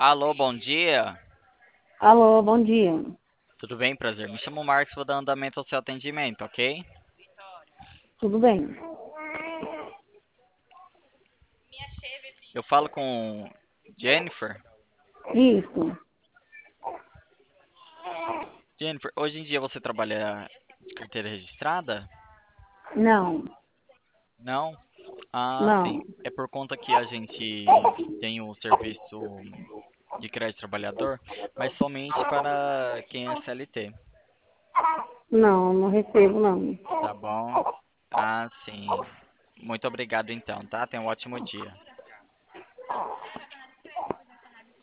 Alô, bom dia. Alô, bom dia. Tudo bem? Prazer. Me chamo Marcos, vou dar andamento ao seu atendimento, ok? Tudo bem? Eu falo com Jennifer. Isso. Jennifer, hoje em dia você trabalha de carteira registrada? Não, Não? Ah, sim. não, É por conta que a gente tem o serviço de crédito trabalhador, mas somente para quem é CLT. não recebo, não. Tá bom? Ah, sim. Muito obrigado então, tá? Tenha um ótimo dia.